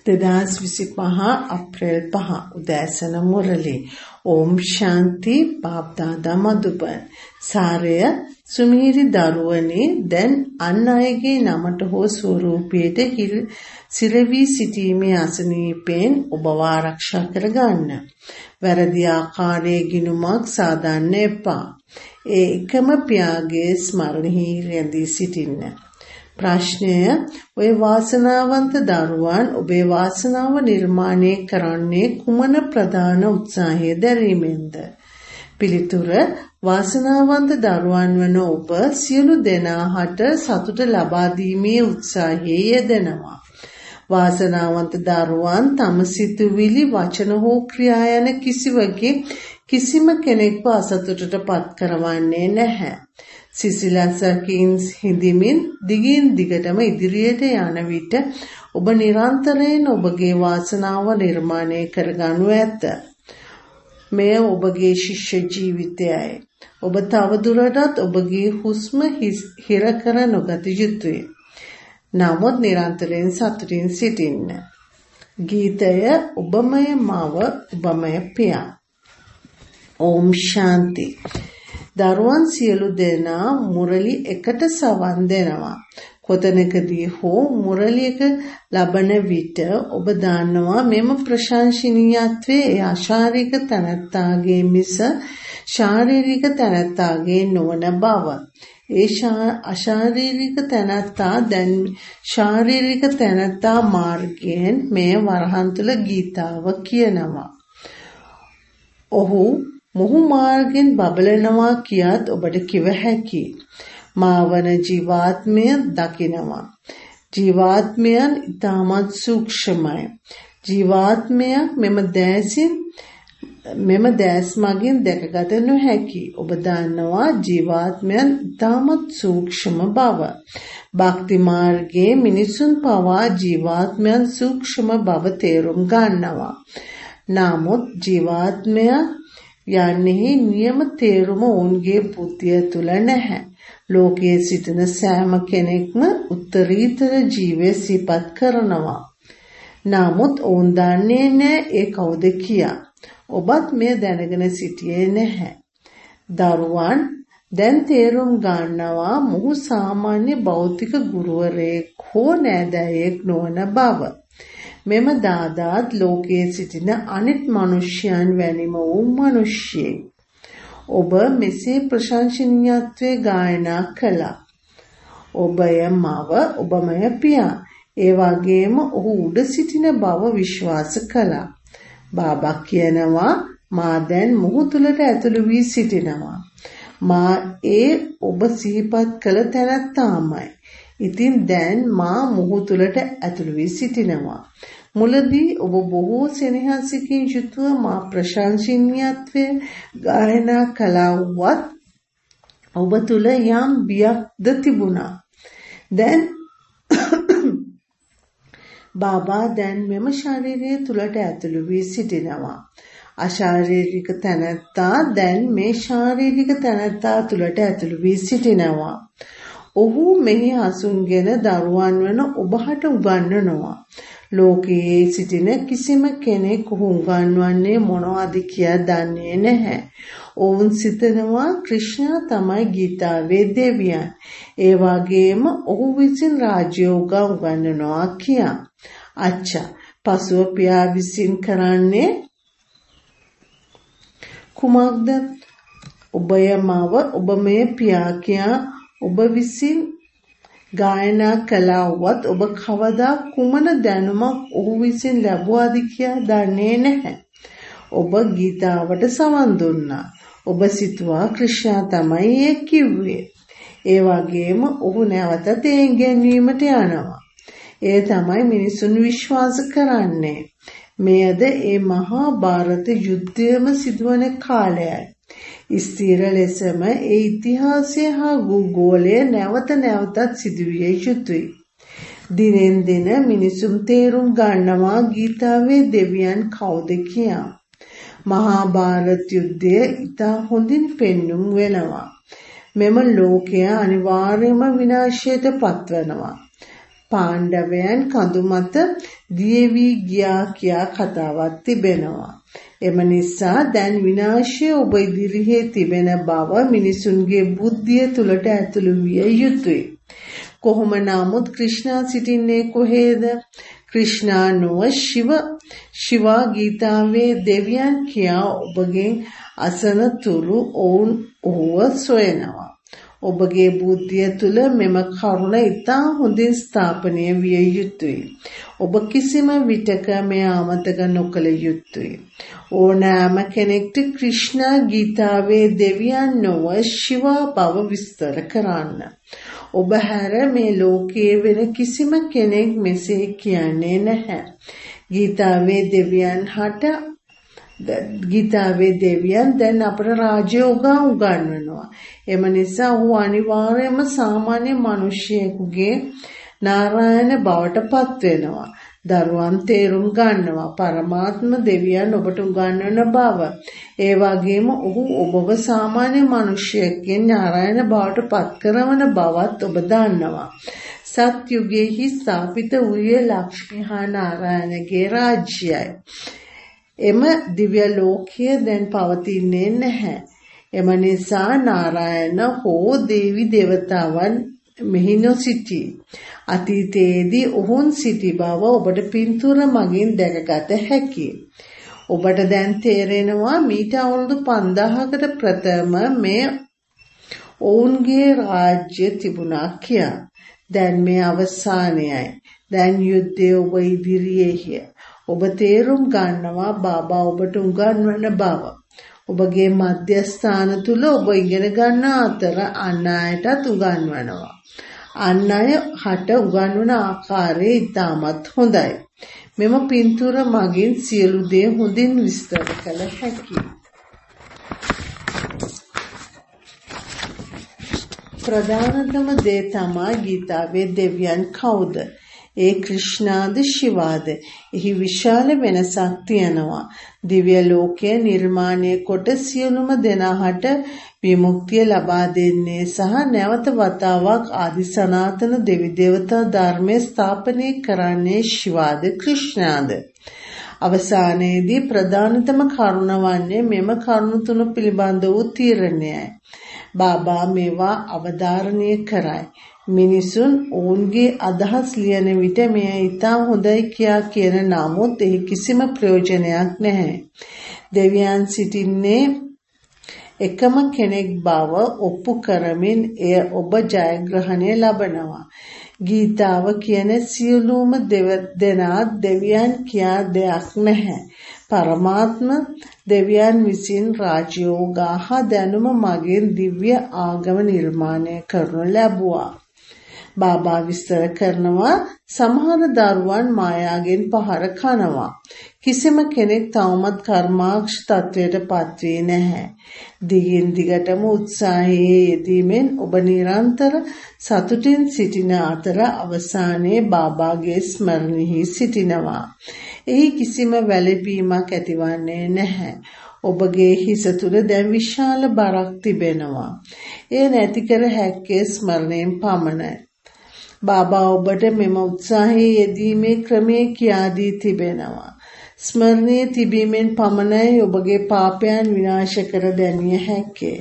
2025 අප්‍රේල් 5 උදෑසන මුරලි. ඕම් ශාන්ති පාප්දාදා මදුබන්. සාරය සුමීරි දරුවනේ දැන් අන් අයගේ නමට හෝ ස්වරූපයට සිරවී සිටීමේ අසනීපෙන් ඔබව ආරක්ෂා කරගන්න. වැරදි ආකාරයේ ගිනුමක් සාදන්න එපා. ඒ එකම පියාගේ ස්මරණෙහි රැඳී සිටින්න. ප්‍රශ්නය ඔය වාසනාවන්ත දරුවන් ඔබේ වාසනාව නිර්මාණය කරන්නේ කුමන ප්‍රධාන උත්සාහය දැරීමෙන්ද? පිළිතුර වාසනාවන්ත දරුවන් වන ඔබ සියලු දෙනාට සතුට ලබා දීමේ උත්සාහයේ යෙදෙනවා. වාසනාවන්ත දරුවන් තම සිතුවිලි වචන හෝ ක්‍රියා යන කිසිවකින් කිසිම කෙනෙක්ව අසතුටට පත් කරවන්නේ නැහැ. සිසිලසකින් හිඳමින් දිගින් දිගටම ඉදිරියට යන විට ඔබ නිරන්තරයෙන් ඔබගේ වාසනාව නිර්මාණය කරගනු ඇත. මෙය ඔබගේ ශිෂ්‍ය ජීවිතයයි. ඔබ තවදුරටත් ඔබගේ හුස්ම හිර කර නොගත යුතුය. නමුත් නිරන්තරයෙන් සතුටින් සිටින්න. ගීතය ඔබමය මව ඔබමය පියා. ඕම් ශාන්ති. දරුවන් සියලු දෙනා මුරලි එකට සවන් දෙනවා. කොතැනකදී හෝ මුරලියක ලබන විට ඔබ දන්නවා මෙම ප්‍රශංසනීයත්වයේ ඒ අශාරීරික තනත්තාගේ මිස ශාරීරික තනත්තාගේ නොවන බව. ඒ අශාරීරික තනත්තා දැන් ශාරීරික තනත්තා මාර්ගයෙන් මේ වරහන් තුල ගීතාව කියනවා. ඔහු මොහු මාර්ගෙන් බබලනවා කියාත් ඔබට කිව හැකි. මාවන ජීවාත්මය දකිනවා. ජීවාත්මයන් ඉතාමත් සූක්ෂමයි. ජීවාත්මයක් මෙම දැස් මගින් දැකගත නොහැකි. ඔබ දන්නවා ජීවාත්මයන් ඉතාමත් සූක්ෂම බව. භක්ති මාර්ගයේ මිනිසුන් පවා ජීවාත්මයන් සූක්ෂම බව තේරුම් ගන්නවා. නමුත් ජීවාත්මයන් යන්නේ නියම තේරුම ඔවුන්ගේ බුද්ධිය තුල නැහැ. ලෝකයේ සිටින සෑම කෙනෙක්ම උත්තරීතර ජීවය සිපත් කරනවා. නමුත් ඔවුන් දන්නේ නැහැ ඒ කවුද කියා. ඔබත් මෙය දැනගෙන සිටියේ නැහැ. දරුවන් දැන් තේරුම් ගන්නවා මොහු සාමාන්‍ය භෞතික ගුරුවරයෙක් හෝ නෑදෑයෙක් නොවන බව. මෙම දාදාත් ලෝකයේ සිටින අනිත් මිනිසයන් වැනිම වූ මිනිසෙක්. ඔබ මෙසේ ප්‍රශංසනීයත්වයේ ගායනා කළා. ඔබය මව ඔබමය පියා. ඒ වගේම ඔහු උඩ සිටින බව විශ්වාස කළා. බාබා කියනවා මා දැන් මොහු තුලට ඇතුළු වී සිටිනවා. මා ඒ ඔබ සිහිපත් කළ තැනත්තාමයි. ඉතින් දැන් මා මොහු තුලට ඇතුළු වී සිටිනවා. මුලදී ඔබ බොහෝ සෙනෙහසකින් යුතුව මා ප්‍රශංසනීයත්වයේ ගායනා කළාවත් ඔබ තුල යම් බියක්ද තිබුණා. දැන් බාබා දැන් මෙම ශරීරය තුලට ඇතුළු වී සිටිනවා. අශාරීරික තැනැත්තා දැන් මේ ශාරීරික තැනැත්තා තුලට ඇතුළු වී සිටිනවා. ඔහු මෙහි හසුන්ගෙන දරුවන් වන ඔබට උගන්වනවා. ලෝකයේ සිටින කිසිම කෙනෙක් ඔහු උගන්වන්නේ මොනවද කියා දන්නේ නැහැ. ඔවුන් සිතනවා ක්‍රිෂ්ණා තමයි ගීතාවේ දෙවියන්. ඒ වගේම ඔහු විසින් රාජයෝග උගන්වනවා කියා. අච්චා පසුව පියා විසින් කරන්නේ කුමක්ද? ඔබය මව ඔබමය පියා කියා ඔබ විසින් ගායනා කළාවත් ඔබ කවදා කුමන දැනුමක් ඔහු විසින් ලැබුවාද කියා දන්නේ නැහැ. ඔබ ගීතාවට සවන් දුන්නා. ඔබ සිතුවා ක්‍රිෂ්ණා තමයි ඒ කිව්වේ. ඒ වගේම ඔහු නැවතත් ඒ ඉගැන්වීමට යනවා. ඒ තමයි මිනිසුන් විශ්වාස කරන්නේ. මෙයද ඒ මහා භාරත යුද්ධයම සිදුවන කාලයයි. ස්ථිර ලෙසම ඒ ඉතිහාසය හා භූගෝලය නැවත නැවතත් සිදුවිය යුතුයි. දිනෙන් දින මිනිසුන් තේරුම් ගන්නවා ගීතාවේ දෙවියන් කවුද කියා. මහා භාරත යුද්ධය ඉතා හොඳින් පෙන්눔 වෙනවා. මෙම ලෝකය අනිවාර්යයෙන්ම විනාශයට පත්වනවා. පාණ්ඩවයන් කඳු මත දියවි ගියා කියා කතාවක් තිබෙනවා. එම නිසා දැන් විනාශය ඔබ ඉදිරියේ තිබෙන බව මිනිසුන්ගේ බුද්ධිය තුළට ඇතුළු විය යුතුය. කොහොම නමුත් ක්‍රිෂ්ණා සිටින්නේ කොහේද? ක්‍රිෂ්ණා නොව ශිවා ගීතාවේ දෙවියන් කියා ඔබගෙන් අසන තුරු ඔවුන් ඔහුව සොයනවා. ඔබගේ බුද්ධිය තුළ මෙම කරුණ ඉතා හොඳින් ස්ථාපනය විය යුතුය. ඔබ කිසිම විටක මෙය අමතක නොකළ යුතුය. ඕනෑම කෙනෙක්ට ක්‍රිෂ්ණා ගීතාවේ දෙවියන් නොව ශිවා බව විස්තර කරන්න. ඔබ හැර මේ ලෝකයේ වෙන කිසිම කෙනෙක් මෙසේ කියන්නේ නැහැ. ගීතාවේ දෙවියන් දැන් අපට රාජයෝගා උගන්වනවා. එම නිසා ඔහු අනිවාර්යයෙන්ම සාමාන්‍ය මිනිසෙකුගේ නාරායන බවට පත් වෙනවා. දරුවන් තේරුම් ගන්නවා පරමාත්ම දෙවියන් ඔබට උගන්වන බව. ඒ වගේම ඔහු ඔබව සාමාන්‍ය මිනිසෙක්ගෙන් නාරායන බවට පත් කරන බවත් ඔබ දන්නවා. සත්‍යුගයේහි ස්ථාපිත වූයේ ලක්ෂ්මී හා නාරායණගේ රාජ්‍යයයි. එම දිව්‍ය ලෝකය දැන් පවතින්නේ නැහැ. එම නිසා නාරායණ හෝ දේවි දේවතාවන් මෙහි නොසිටී. අතීතයේදී ඔවුන් සිටි බව ඔබට පින්තූර මගින් දැකගත හැකියි. ඔබට දැන් තේරෙනවා මීට අවුරුදු 5000කට ප්‍රථම මේ ඔවුන්ගේ රාජ්‍ය තිබුණා කියා. දැන් මේ අවසානයයි. දැන් යුද්ධය ඔබ ඉදිරියේය. ඔබ තේරුම් ගන්නවා බාබා ඔබට උගන්වන බව. ඔබගේ මධ්‍යස්ථාන තුල ඔබ ඉගෙන ගන්න අතර අන් අයටත් උගන්වනවා. අන් අය හට උගන්වන ආකාරය ඉතාමත් හොඳයි. මෙම පින්තූර මගින් සියලු දේ හොඳින් විස්තර කළ හැකියි. ප්‍රධානතම දේ තමයි ගීතාවේ දෙවියන් කවුද? ඒ ක්‍රිෂ්ණාද ශිවාද? එහි විශාල වෙනසක් තියෙනවා. දිව්‍ය ලෝකය නිර්මාණය කොට සියලුම දෙනාට විමුක්තිය ලබා දෙන්නේ සහ නැවත වතාවක් ආදි සනාතන දෙවි දේවතා ධර්මයේ ස්ථාපනය කරන්නේ ශිවාද ක්‍රිෂ්ණාද? අවසානයේදී ප්‍රධානතම කරුණ වන්නේ මෙම කරුණු තුන පිළිබඳ වූ තීරණයයි. බාබා මේවා අවධාරණය කරයි. මිනිසුන් ඔවුන්ගේ අදහස් ලියන විට මෙය ඉතා හොඳයි කියා කියන නමුත් එහි කිසිම ප්‍රයෝජනයක් නැහැ. දෙවියන් සිටින්නේ එකම කෙනෙක් බව ඔප්පු කරමින් එය ඔබ ජයග්‍රහණය ලබනවා. ගීතාව කියන සියලුම දෙනා දෙවියන් කියා දෙයක් නැහැ. පරමාත්ම දෙවියන් විසින් රාජයෝගා හා දැනුම මගින් දිව්‍ය ආගම නිර්මාණය කරනු ලැබුවා. බාබා විස්තර කරනවා සමහර දරුවන් මායාවෙන් පහර කනවා. කිසිම කෙනෙක් තවමත් කර්මාක්ෂ තත්වයට පත්වී නැහැ. දිගින් දිගටම උත්සාහයේ යෙදීමෙන් ඔබ නිරන්තර සතුටින් සිටින අතර අවසානයේ බාබාගේ ස්මරණෙහි සිටිනවා. එහි කිසිම වැළපීමක් ඇතිවන්නේ නැහැ. ඔබගේ හිස තුල දැන් විශාල බරක් තිබෙනවා. එය නැති කර හැක්කේ ස්මරණයෙන් පමණයි. බාබා ඔබට මෙම උත්සාහයේ යෙදීමේ ක්‍රමය කියා දී තිබෙනවා. ස්මරණයේ තිබීමෙන් පමණයි ඔබගේ පාපයන් විනාශ කර දැමිය හැක්කේ.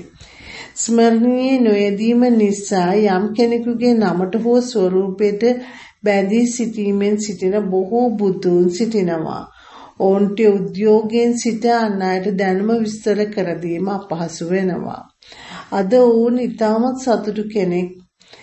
ස්මරණයේ නොයෙදීම නිසා යම් කෙනෙකුගේ නමට හෝ ස්වරූපයට බැඳී සිටීමෙන් සිටින බොහෝ බුදුන් සිටිනවා. ඔවුන්ට උද්‍යෝගයෙන් සිට අන් අයට දැනුම විස්තර කර දීම අපහසු වෙනවා. අද ඔවුන් ඉතාමත් සතුටු කෙනෙක්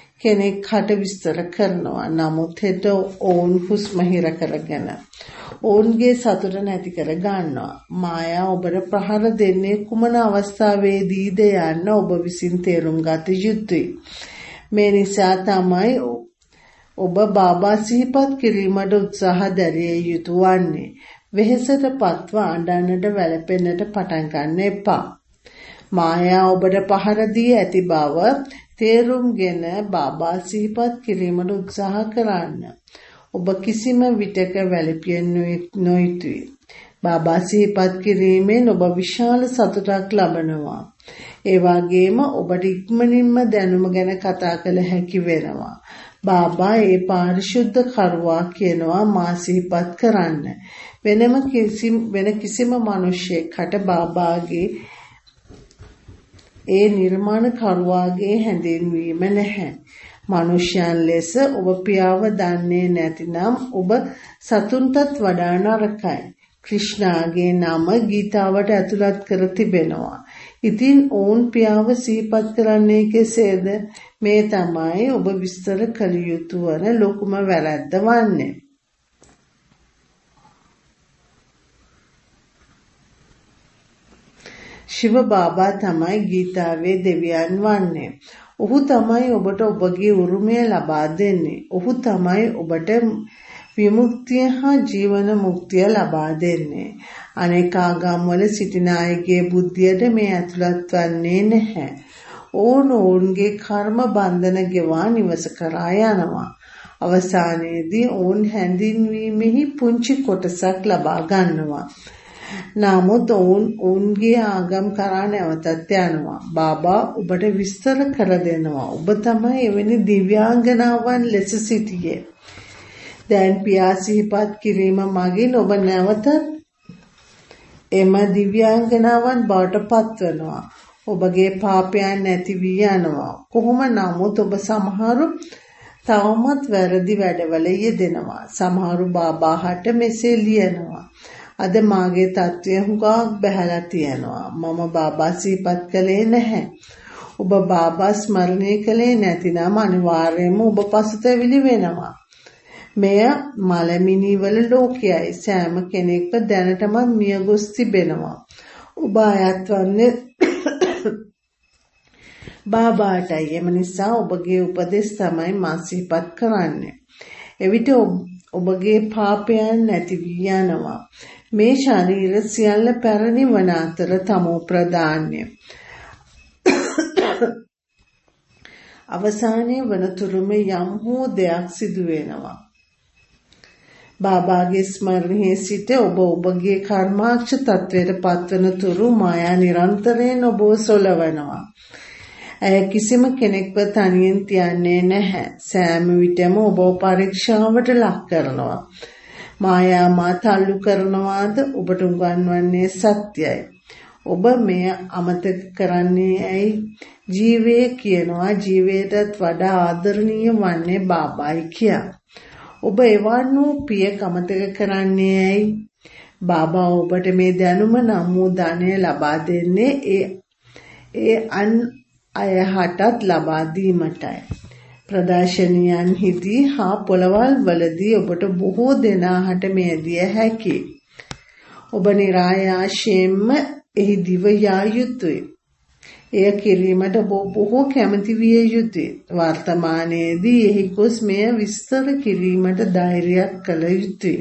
හට විස්තර කරනවා. නමුත් හෙට ඔවුන් හුස්ම හිර කරගෙන ඔවුන්ගේ සතුට නැති කර ගන්නවා. මායා ඔබට ප්‍රහාර දෙන්නේ කුමන අවස්ථාවේදීද යන්න ඔබ විසින් තේරුම් ගත යුතුයි. මේ නිසා තමයි ඔබ බාබා සිහිපත් කිරීමට උත්සාහ දැරිය යුතු වන්නේ. වෙහෙසට පත්ව අඬන්නට වැළපෙන්නට පටන් ගන්න එපා. මායා ඔබට පහර දී ඇති බව තේරුම්ගෙන බාබා සිහිපත් කිරීමට උත්සාහ කරන්න. ඔබ කිසිම විටක වැළපිය නොයුතුයි. බාබා සිහිපත් කිරීමෙන් ඔබ විශාල සතුටක් ලබනවා. ඒ වගේම ඔබට ඉක්මනින්ම දැනුම ගැන කතා කළ හැකි වෙනවා. බාබා ඒ පාරිශුද්ධ කරුවා කියනවා මා සිහිපත් කරන්න. වෙන කිසිම මිනිසෙකුට බාබාගේ ඒ නිර්මාණ කරුවාගේ හැඳින්වීම නැහැ. මනුෂ්‍යයන් ලෙස ඔබ පියාව දන්නේ නැතිනම් ඔබ සතුන්ටත් වඩා නරකයි. ක්‍රිෂ්ණාගේ නම ගීතාවට ඇතුළත් කර තිබෙනවා. ඉතින් ඔවුන් පියාව සිහිපත් කරන්නේ කෙසේද? මේ තමයි ඔබ විස්තර කළ යුතු වන ලොකුම වැරැද්ද වන්නේ. ශිව බාබා තමයි ගීතාවේ දෙවියන් වන්නේ. ඔහු තමයි ඔබට ඔබගේ උරුමය ලබා දෙන්නේ. ඔහු තමයි ඔබට විමුක්තිය හා ජීවන මුක්තිය ලබා දෙන්නේ. අනෙක් ආගම්වල සිටින අයගේ බුද්ධියට මේ ඇතුළත් වන්නේ නැහැ. ඔවුන්ගේ කර්ම බන්ධන ගෙවා නිවස කරා යනවා. අවසානයේදී ඔවුන් හැඳින්වීමෙහි පුංචි කොටසක් ලබා ගන්නවා. නමුත් ඔවුන්ගේ ආගම් කරා නැවතත් යනවා. බාබා ඔබට විස්තර කර දෙනවා. ඔබ තමයි එවැනි දිව්‍යාංගනාවන් ලෙස සිටියේ. දැන් පියා සිහිපත් කිරීම මගින් ඔබ නැවත එම දිව්‍යාංගනාවන් බවට පත්වනවා. ඔබගේ පාපයන් නැති වී යනවා. කොහොම නමුත් ඔබ සමහරු තවමත් වැරදි වැඩවල යෙදෙනවා. සමහරු බාබාට මෙසේ ලියනවා. අද මාගේ තත්ත්වය හුඟක් බැහැලා තියෙනවා. මම බාබා සිහිපත් කළේ නැහැ. ඔබ බාබා ස්මරණය කළේ නැතිනම් අනිවාර්යයෙන්ම ඔබ පසුතැවිලි වෙනවා. මෙය මලමිනිවල ලෝකයයි. සෑම කෙනෙක්ම දැනටමත් මියගොස් තිබෙනවා. ඔබ අයත් වන්නේ බාබාටයි. එම නිසා ඔබගේ උපදෙස් තමයි මා සිහිපත් කරන්නේ. එවිට ඔබගේ පාපයන් නැති වී යනවා. මේ ශරීර සියල්ල පැරණි වන අතර තමෝ ප්‍රධාන්‍ය. අවසානයේ වනතුරුම යම් හෝ දෙයක් සිදු වෙනවා. බාබාගේ ස්මරණයේ සිට ඔබ ඔබගේ කර්මාක්ෂ තත්වයට පත්වන තුරු මායා නිරන්තරයෙන් ඔබව සොලවනවා. ඇය කිසිම කෙනෙක්ව තනියෙන් තියන්නේ නැහැ. සෑම විටම ඔබ පරීක්ෂාවට ලක් කරනවා. මායා මා තල්ලු කරනවාද? ඔබට උගන්වන්නේ සත්‍යයි. ඔබ මෙය අමතක කරන්නේ ඇයි? ජීවය කියනවා ජීවයටත් වඩා ආදරණීය වන්නේ බාබායි කියා. ඔබ එවන් වූ පියෙක් අමතක කරන්නේ ඇයි? බාබා ඔබට මේ දැනුම නම් වූ ධනය ලබා දෙන්නේ ඒ අන් අය හටත් ලබා දීමටයි. ප්‍රදර්ශනයන්හිදී හා පොළවල් වලදී ඔබට බොහෝ දෙනාට මේ දිය හැකියි. ඔබ નિરાයාසයෙන්ම එහි දිව යා යුතුය. එය කිරීමට බොහෝ කැමැති විය යුතුය. වර්තමානයේදී එහි ගොස් මෙය විස්තර කිරීමට ධෛර්යයක් කළ යුතුය.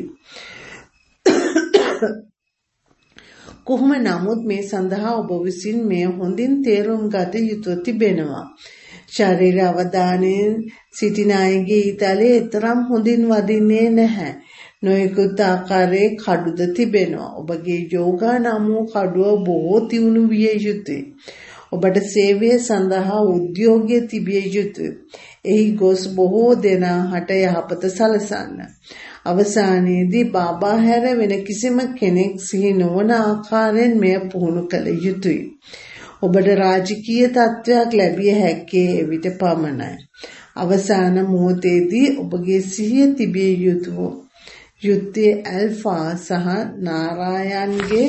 කොහොම නමුත් මේ සඳහා ඔබ විසින් මෙය හොඳින් තේරුම් ගත යුතුව තිබෙනවා. ශරීර අවධානයෙන් සිටින අයගේ ඊතලයේ තරම් හොඳින් වදින්නේ නැහැ. නොයෙකුත් ආකාරයේ කඩුද තිබෙනවා. ඔබගේ යෝගා නම් වූ කඩුව බොහෝ තියුණු විය යුතුය. ඔබට සේවය සඳහා උද්‍යෝගය තිබිය යුතුය. එහි ගොස් බොහෝ දෙනාට යහපත සලසන්න. අවසානයේදී බාබා හැර වෙන කිසිම කෙනෙක් සිහි නොවන ආකාරයෙන් මෙය පුහුණු කළ යුතුය. ඔබට රාජකීය තත්වයක් ලැබිය හැක්කේ එවිට පමණයි. අවසාන මොහොතේදී ඔබගේ සිහිය තිබිය යුත්තේ ඇල්ෆා සහ නාරායන්ගේ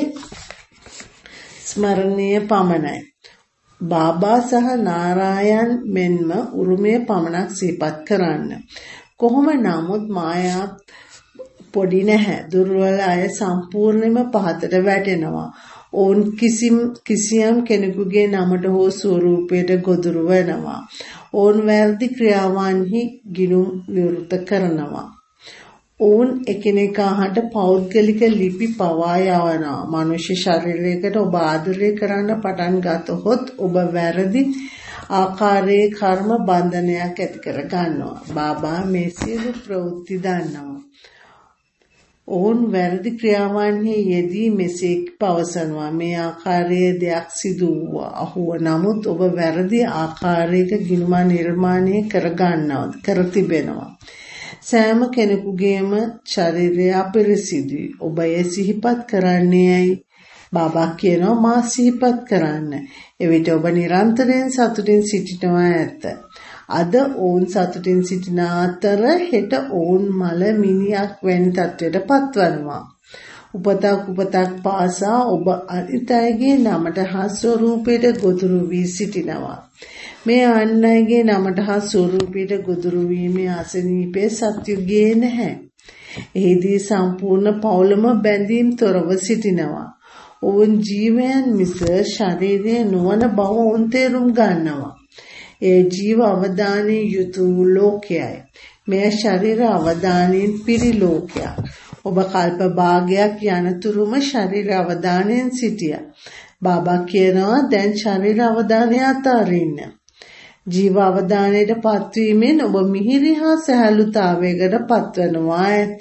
ස්මරණය පමණයි. බාබා සහ නාරායන් මෙන්ම උරුමය පමණක් සිහිපත් කරන්න. කොහොම නමුත් මායා පොඩි නැහැ. දුර්වල අය සම්පූර්ණයෙන්ම පහතට වැටෙනවා. ඔවුන් කිසියම් කෙනෙකුගේ නමට හෝ ස්වරූපයට ගොදුරු වෙනවා. ඔවුන් වැරදි ක්‍රියාවන්හි ගිණුම් විවෘත කරනවා. ඔවුන් එකිනෙකාට පෞද්ගලික ලිපි පවා යවනවා. මනුෂ්‍ය ශරීරයකට ඔබ ආදරය කරන්න පටන් ගතහොත් ඔබ වැරදි ආකාරයේ කර්ම බන්ධනයක් ඇති කර ගන්නවා. බාබා මේ සියලු ප්‍රවෘත්ති දන්නවා. ඔවුන් වැරදි ක්‍රියාවන්හි යෙදී මෙසේ පවසනවා. මේ ආකාරයේ දෙයක් සිදු වූ නමුත් ඔබ වැරදි ආකාරයක ගිණුම නිර්මාණය කර තිබෙනවා. සෑම කෙනෙකුගේම ශරීරය අපිරිසිදුයි. ඔබ ඒ සිහිපත් කරන්නේයි. බාබා කියනවා මා සිහිපත් කරන්න. එවිට ඔබ නිරන්තරයෙන් සතුටින් සිටිනවා ඇත. අද ඔවුන් සතුටින් සිටින අතර හෙට ඔවුන් මල මිනියක් වැනි තත්ත්වයට පත්වනවා. උපතක් පාසා ඔබ අනිත් අයගේ නමට හා ස්වරූපයට ගොදුරු වී සිටිනවා. මේ අන් අයගේ නමට හා ස්වරූපයට ගොදුරු වීමේ අසනීපේ සත්‍යුගේ නැහැ. එහිදී සම්පූර්ණ පවුලම බැඳීම් තොරව සිටිනවා. ඔවුන් ජීවයන් මිස ශරීරය නොවන බව ඔවුන් තේරුම් ගන්නවා. ඒ ජීව අවදානයේ යුතු ලෝකයයි. මේ ශරීර අවදානයෙන් පිරි ලෝකයක්. ඔබ කල්ප භාගයක් යනතුරුම ශරීර අවදානයෙන් සිටියා. බාබා කියනවා දැන් ශරීර අවදානය අතාරින්න. ජීව අවදානයට පත්වීමෙන් ඔබ මිහිරි හා සැහැල්ලුතාවයකට පත්වනවා ඇත.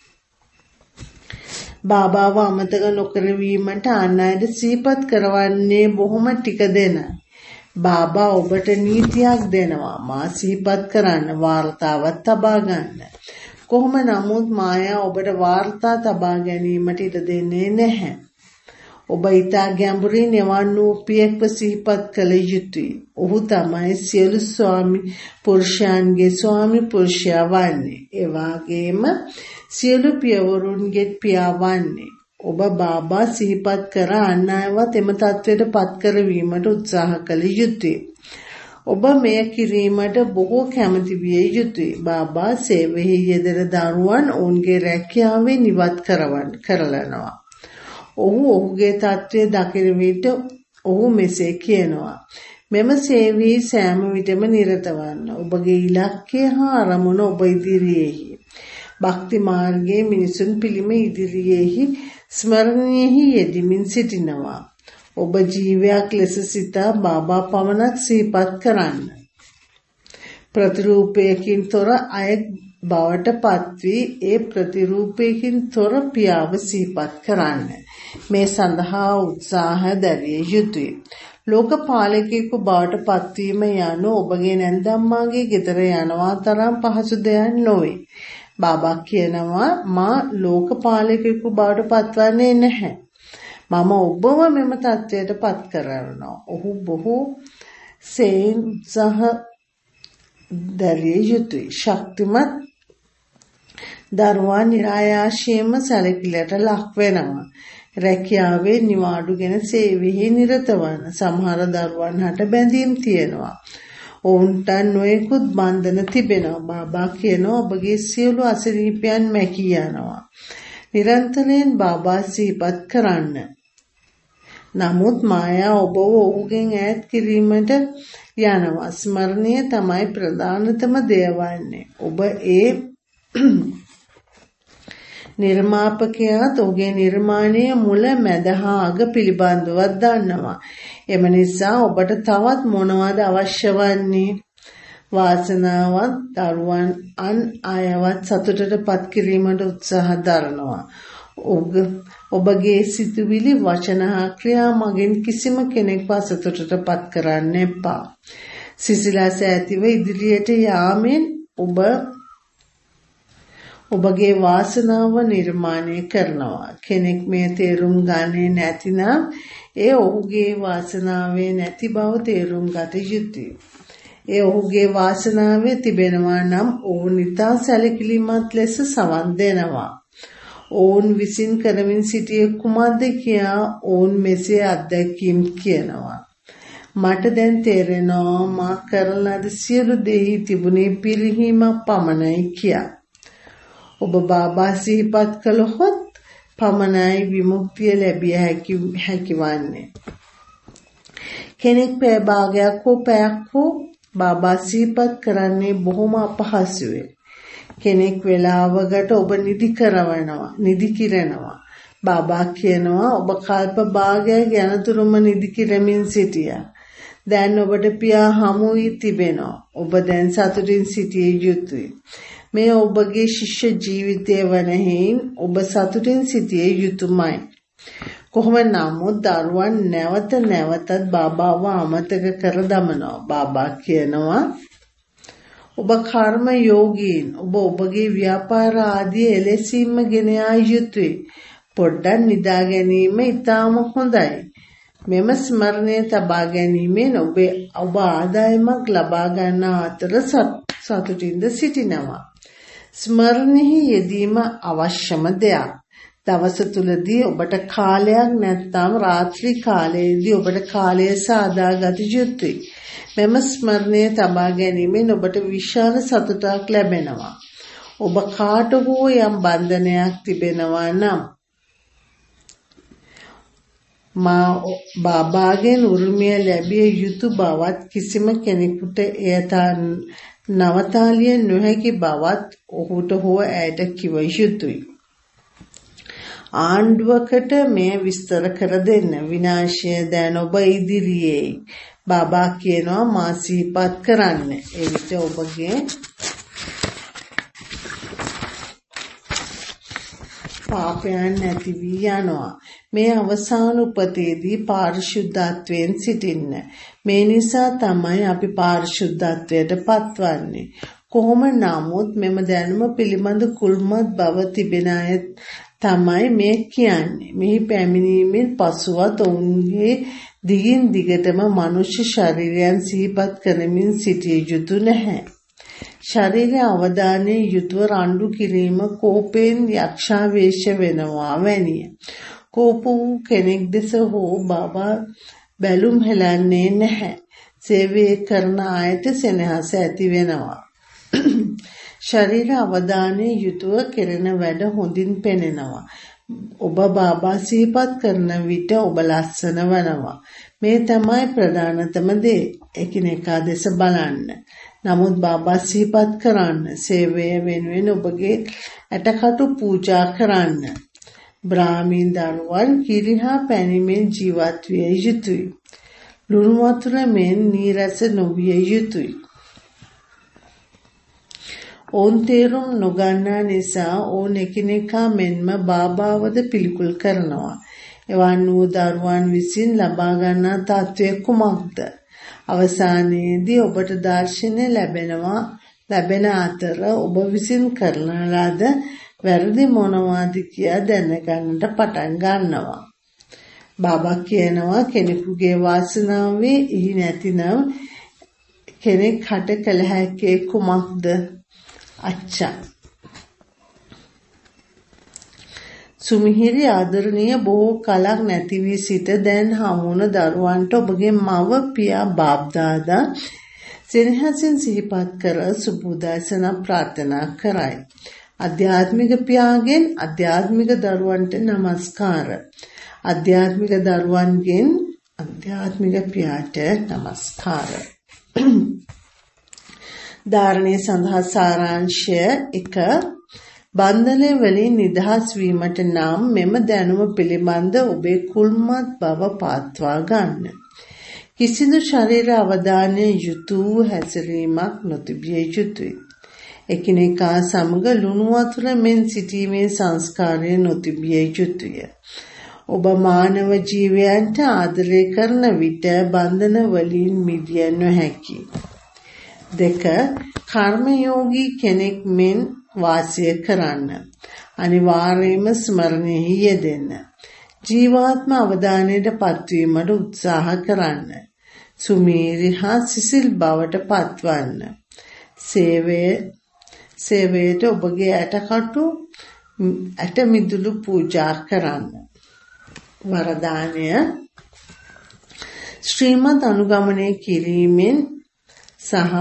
බාබාව අමතක නොකරවීමට අන් අයට සිහිපත් කරවන්නේ බොහොම ටික දෙන. බාබා ඔබට නීතියක් දෙනවා. මා සිහිපත් කරන්න වාර්තාවක් තබා ගන්න. කොහොම නමුත් මායා ඔබට වාර්තා තබා ගැනීමට ඉඩ දෙන්නේ නැහැ. ඔබ ඊතා ගැඹුරින් එවන් වූ පියෙක්ව සිහිපත් කළ යුතුයි. ඔහු තමයි සියලු ස්වාමි පුරුෂයන්ගේ ස්වාමි පුරුෂයා වන්නේ. ඒ වගේම සියලු පියවරුන්ගේ පියා වන්නේ. ඔබ බාබා සිහිපත් කර අන් අයවත් එම තත්ත්වයට පත් කරවීමට උත්සාහ කළ යුතුයි. ඔබ මෙය කිරීමට බොහෝ කැමති විය යුතුයි. බාබා සේවයේ යෙදෙන දරුවන් ඔවුන්ගේ රැකියාවෙන් ඉවත් කරලනවා. ඔහුගේ තත්ත්වය දකින විට ඔහු මෙසේ කියනවා. මෙම සේවයේ සෑම විටම නිරත වන්න. ඔබගේ ඉලක්කය හා අරමුණ ඔබ ඉදිරියේහි. භක්ති මාර්ගයේ මිනිසුන් පිළිම ඉදිරියේහි ස්මරණයෙහි යෙදමින් සිටිනවා. ඔබ ජීවයක් ලෙස සිතා බාබා පමණක් සිහිපත් කරන්න. ප්‍රතිරූපයකින් තොර අය බවට පත්වී ඒ ප්‍රතිරූපයකින් තොර පියාව සිහිපත් කරන්න. මේ සඳහා උත්සාහ දැරිය යුතුය. ලෝකපාලකයෙකු බවට පත්වීම යනු ඔබගේ නැන්දම්මාගේ ගෙදර යනවා තරම් පහසු දෙයක් නොවේ. බාබා කියනවා මා ලෝකපාලකයෙකු බවට පත්වන්නේ නැහැ. මම ඔබව මෙම තත්ත්වයට පත් කරනවා. ඔහු බොහෝ සෙයින් සහ දැරිය යුතුයි. ශක්තිමත් දරුවා නිරායාසයෙන්ම සැලකිල්ලට ලක් වෙනවා. රැකියාවේ නිවාඩුගෙන සේවයේ නිරත වන සමහර දරුවන් හට බැඳීම් තියෙනවා. ඔවුන්ට නොයෙකුත් බන්ධන තිබෙනවා. බාබා කියනවා ඔබගේ සියලු අසනීපයන් මැකී යනවා. නිරන්තරයෙන් බාබා සිහිපත් කරන්න. නමුත් මායා ඔබව ඔහුගෙන් ඈත් කිරීමට යනවා. ස්මරණය තමයි ප්‍රධානතම දේ වන්නේ. ඔබ ඒ නිර්මාපකයාත් ඔහුගේ නිර්මාණයේ මුල මැද හා අග පිළිබඳව දන්නවා. එම නිසා ඔබට තවත් මොනවද අවශ්‍ය වන්නේ? වාසනාවත් දරුවන් අන් අයවත් සතුටට පත් කිරීමට උත්සාහ දරනවා. ඔබගේ සිතුවිලි වචන හා ක්‍රියා මගින් කිසිම කෙනෙක්ව සතුටට පත් කරන්න එපා. සිසිලස ඇතිව ඉදිරියට යාමෙන් ඔබගේ වාසනාව නිර්මාණය කරනවා. කෙනෙක් මේ තේරුම් ගන්නේ නැතිනම් ඒ ඔහුගේ වාසනාවේ නැති බව තේරුම් ගත යුතුයි. ඒ ඔහුගේ වාසනාවේ තිබෙනවා නම් ඔවුන් ඉතා සැලකිලිමත් ලෙස සවන් දෙනවා. ඔවුන් විසින් කරමින් සිටියේ කුමක්ද කියා ඔවුන් මෙසේ අත්දැකීම් කියනවා. මට දැන් තේරෙනවා මා කරන ලද සියලු දෙහි තිබුණේ පිරිහීමක් පමණයි කියා. ඔබ බාබා සිහිපත් කළහොත් පමණයි විමුක්තිය ලැබිය හැකි වන්නේ. කෙනෙක් පැය භාගයක් හෝ පැයක් හෝ බාබා සිහිපත් කරන්නේ බොහොම අපහසුයි. කෙනෙක් වේලාවකට ඔබ නිදි කිරනවා. බාබා කියනවා ඔබ කල්ප භාගයක් යනතුරුම නිදි කිරමින් සිටියා. දැන් ඔබට පියා හමු වී තිබෙනවා. ඔබ දැන් සතුටින් සිටිය යුතුයි. මේ ඔබගේ ශිෂ්‍ය ජීවිතය වන හේයින් ඔබ සතුටින් සිටිය යුතුමයි. කොහොම නමුත් දරුවන් නැවත නැවතත් බාබාව අමතක කර දමනවා. බාබා කියනවා ඔබ කර්ම යෝගීන්. ඔබ ඔබගේ ව්‍යාපාර ආදී එලෙසින්ම ගෙන යා යුතුයි. පොඩ්ඩක් නිදා ගැනීම ඉතාම හොඳයි. මෙම ස්මරණය තබා ගැනීමෙන් ඔබ ආදායමක් ලබා ගන්න අතර සතුටින්ද සිටිනවා. ස්මරණෙහි යෙදීම අවශ්‍යම දෙයක්. දවස තුලදී ඔබට කාලයක් නැත්නම් රාත්‍රී කාලයේදී ඔබට කාලය සාදා ගත යුතුයි. මෙම ස්මරණය තබා ගැනීමෙන් ඔබට විශාල සතුටක් ලැබෙනවා. ඔබ කාට හෝ යම් බන්ධනයක් තිබෙනවා නම් බාබාගෙන් උරුමය ලැබිය යුතු බවත් කිසිම කෙනෙකුට එය නවතාලිය නොහැකි බවත් ඔහුට හෝ ඇයට කිව යුතුයි. ආණ්ඩුවකට මෙය විස්තර කර දෙන්න. විනාශය දැන් ඔබ ඉදිරියේ. බාබා කියනවා මා සිහිපත් කරන්න. එවිට ඔබගේ පාපයන් නැති වී යනවා. මේ අවසාන උපතේදී පාරිශුද්ධත්වයෙන් සිටින්න. මේ නිසා තමයි අපි පාරිශුද්ධත්වයට පත්වන්නේ. කොහොම නමුත් මෙම දැනුම පිළිබඳ කුල්මත් බව තිබෙන අය තමයි මේ කියන්නේ. මෙහි පැමිණීමෙන් පසුවත් ඔවුන්ගේ දිගින් දිගටම මනුෂ්‍ය ශරීරයන් සිහිපත් කරමින් සිටිය යුතු නැහැ. ශරීර අවධානයේ යුතුව රණ්ඩු කිරීම කෝපයෙන් යක්ෂාවේශ වෙනවා වැනිය. කෝප වූ කෙනෙක් දෙස හෝ බාබා බැලුම් හෙලන්නේ නැහැ. සේවය කරන අයට සෙනෙහස ඇති වෙනවා. ශරීර අවධානයේ යුතුව කෙරෙන වැඩ හොඳින් පෙනෙනවා. ඔබ බාබා සිහිපත් කරන විට ඔබ ලස්සන වෙනවා. මේ තමයි ප්‍රධානතම දේ. එකිනෙකා දෙස බලන්න. නමුත් බාබා සිහිපත් කරන්න. සේවය වෙනුවෙන් ඔබගේ ඇටකටු පූජා කරන්න. බ්‍රාහ්මීන් දරුවන් කිරිහා පැණිමෙන් ජීවත් විය යුතුයි. ලුණු වතුර මෙන් නීරස නොවිය යුතුයි. ඔවුන් තේරුම් නොගන්නා නිසා ඔවුන් එකිනෙකා මෙන්ම බාබාවද පිළිකුල් කරනවා. එවන් වූ දරුවන් විසින් ලබා ගන්නා තත්ත්වය කුමක්ද? අවසානයේදී ඔබට දර්ශනය ලැබෙන අතර ඔබ විසින් කරන ලද වැරදි මොනවාද කියා දැනගන්නට පටන් ගන්නවා. බාබා කියනවා කෙනෙකුගේ වාසනාවේ ඉහි නැතිනම් කෙනෙක් හට කළ හැකි කුමක්ද? අච්චා. සුමිහිරි ආදරණීය බොහෝ කලක් නැති වී සිට දැන් හමුවන දරුවන්ට ඔබගේ මව පියා බාප්දාදා සෙනෙහසින් සිහිපත් කර සුබෝදෑසන ප්‍රාර්ථනා කරයි. ආධ්‍යාත්මික පියාගෙන් ආධ්‍යාත්මික දරුවන්ට নমස්කාර. ආධ්‍යාත්මික දරුවන්ගෙන් ආධ්‍යාත්මික පියාට নমස්කාර. ධාරණය සඳහා සාරාංශය 1. බන්ධනය වලින් නිදහස් වීමට නම් මෙම දැනුම පිළිබඳ ඔබේ කුල්මත් බව පවත්වා ගන්න. කිසිදු ශරීර අවධානයේ යුතුව හැසිරීමක් නොතිබිය යුතුය. එකිනෙකා සමග ලුණු වතුර මෙන් සිටීමේ සංස්කාරය නොතිබිය යුතුය. ඔබ මානව ජීවයන්ට ආදරය කරන විට බන්ධන වලින් මිදිය නොහැකි. 2. කර්මයෝගී කෙනෙක් මෙන් වාසය කරන්න. අනිවාර්යයෙන්ම ස්මරණෙහි යෙදෙන්න. ජීවාත්ම අවධානයට පත්වීමට උත්සාහ කරන්න. සුමීරි හා සිසිල් බවට පත්වන්න. සේවයට ඔබගේ ඇට මිදුළු පූජා කරන්න. වරදානය ශ්‍රීමත් අනුගමනය කිරීමෙන් සහ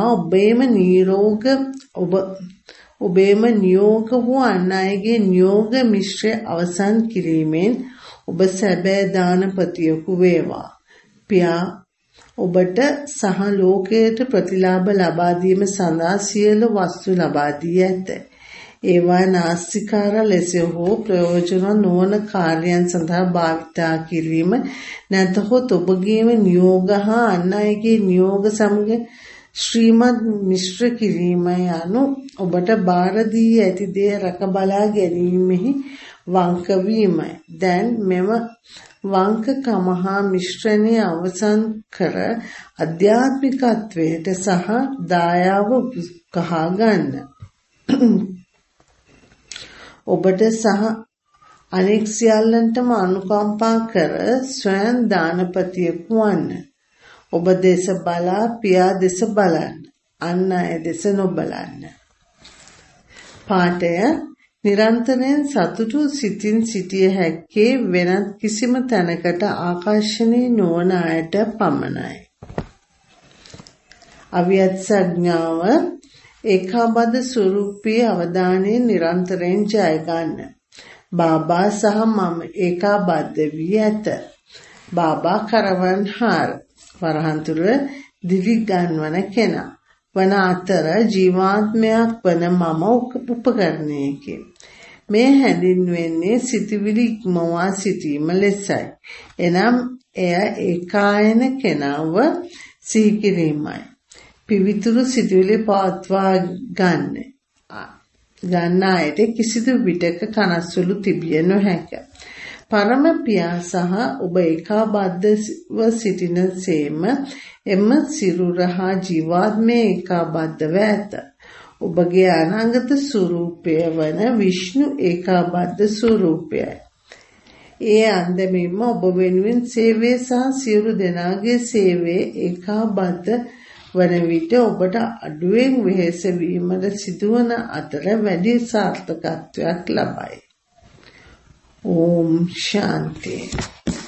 ඔබේම නියෝග වූ අන් අයගේ නියෝග මිශ්‍රය අවසන් කිරීමෙන් ඔබ සැබෑ දානපතියෙකු වේවා. පියා ඔබට සහ ලෝකයට ප්‍රතිලාභ ලබා දීම සඳහා සියලු වස්තු ලබා දී ඇත. ඒවා නාස්තිකාර ලෙස හෝ ප්‍රයෝජන නොවන කාර්යයන් සඳහා භාවිතා කිරීම නැතහොත් ඔබගේම නියෝග හා අන් අයගේ නියෝග සමග ශ්‍රීමත් මිශ්‍ර කිරීම යනු ඔබට බාර දී ඇති දේ රැක බලා ගැනීමෙහි වංක වීමයි. දැන් මෙම වංකකම හා මිශ්‍රණය අවසන් කර අධ්‍යාත්මිකත්වයට සහ දායාව කහා ගන්න. ඔබට සහ අනෙක් සියල්ලන්ටම අනුකම්පා කර ස්වයං දානපතියෙකු වන්න. ඔබ දෙස බලා පියා දෙස බලන්න. අන් අය දෙස නොබලන්න. පාඨය නිරන්තරයෙන් සතුටු සිතින් සිටිය හැක්කේ වෙනත් කිසිම තැනකට ආකර්ෂණය නොවන අයට පමණයි. අවියත් සංඥාව ඒකාබද්ධ ස්වરૂපයේ අවධානයෙන් නිරන්තරයෙන් ජය ගන්න. බාබා සහ මම ඒකාබද්ධ වී ඇත. බාබා කරවන්හාර වරහන්තුර දිවි ගන්වන කෙනා වන අතර ජීවාත්මයක් වන මම උපකරණයකි. මේ හැඳින්වෙන්නේ සිතවිලි ඉක්මවා සිටීම ලෙසයි. එනම් එය ඒකායන කෙනාව සිහි කිරීමයි. පිවිතුරු සිතවිලි පවත්වා ගන්න අයට කිසිදු විටක කනස්සලු තිබිය නොහැක. පරම පියා සහ ඔබ ඒකාබද්ධව සිටින සේම එම සිරුර හා ජීවාත්මයේ ඒකාබද්ධව ඇත. ඔබගේ අනාගත ස්වરૂපය වන විෂ්ණු ඒකාබද්ධ ස්වરૂපයයි. ඒ අන්දමින්ම ඔබ වෙනුවෙන් සේවය සහ සියලු දෙනාගේ සේවය ඒකාබද්ධ වන විට ඔබට අඩුවෙන් වෙහෙස වීමට සිදුවන අතර වැඩි සාර්ථකත්වයක් ලබයි. Om Shanti.